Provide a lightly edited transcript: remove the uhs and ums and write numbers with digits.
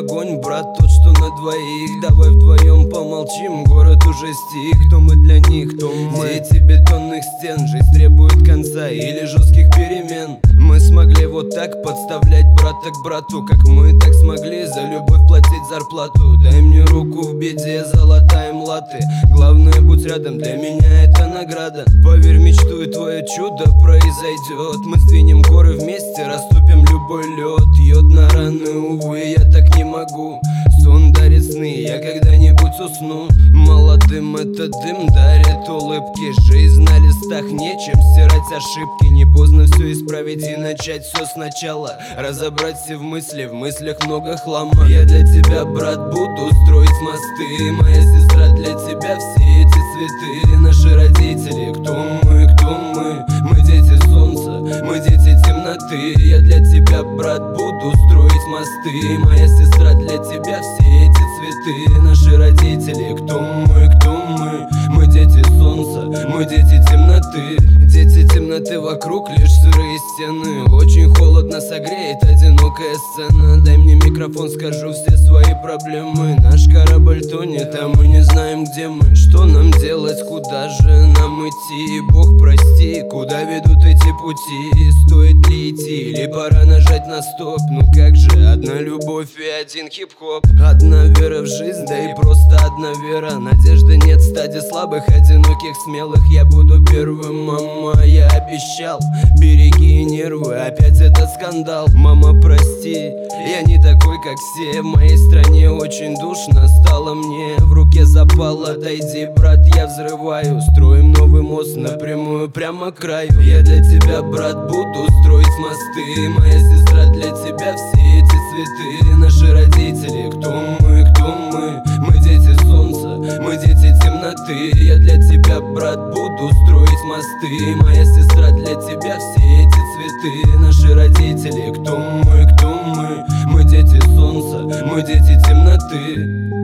огонь, брат, тот, что на двоих. Давай вдвоем помолчим, город уже стих. Кто мы для них, кто мы? Дети бетонных стен, жизнь требует конца или жестких перемен. Мы смогли вот так подставлять брата к брату, как мы так смогли за любовь платить зарплату. Дай мне руку в беде, золотая млаты. Главное, будь рядом, для меня это награда. Поверь в мечту, и твое чудо произойдет. Мы сдвинем горы вместе, растопим любой лед. Йод на раны, увы, я так не могу. Сон дарит сны, я когда-нибудь усну. Молодым этот дым дарит улыбки. Жизнь на листах, нечем стирать ошибки. Не поздно все исправить и начать все сначала. Разобрать все в мыслях много хлама. Я для тебя, брат, буду строить мосты. Моя сестра, для тебя все эти цветы. Наши родители, кто мы, кто мы? Мы дети солнца, мы дети темноты. Я для тебя, брат, буду строить мосты. Моя сестра, для тебя все эти цветы. Наши родители, кто мы, кто мы? Мы дети солнца, мы дети темноты. Дети темноты, вокруг лишь сырые стены. Очень холодно согреет одинокая сцена. Дай мне микрофон, скажу все свои проблемы. Наш корабль тонет, а мы не знаем, где мы. Что нам делать, куда же нам идти? Бог прости, куда ведут эти пути? Стоит ли идти, или пора нажать на стоп? Ну как же, одна любовь и один хип-хоп. Одна вера в жизнь, да и просто одна вера. Надежды нет в стаде слабых, одиноких, смелых. Я буду первым, мама, я обещал. Береги нервы, опять этот скандал. Мама, прости, я не такой, как все. В моей стране очень душно стало мне. В руке запал, отойди, брат, я взрываю. Строим новый мост напрямую, прямо к краю. Я для тебя, брат, буду строить мосты. Моя сестра, для тебя все эти цветы. Наши родители, кто мы, кто мы? Мы дети солнца, мы дети темноты. Я для тебя, брат, буду строить мосты. Моя сестра, для тебя все эти цветы. Наши родители, кто мы, кто мы? Мы дети солнца, мы дети темноты.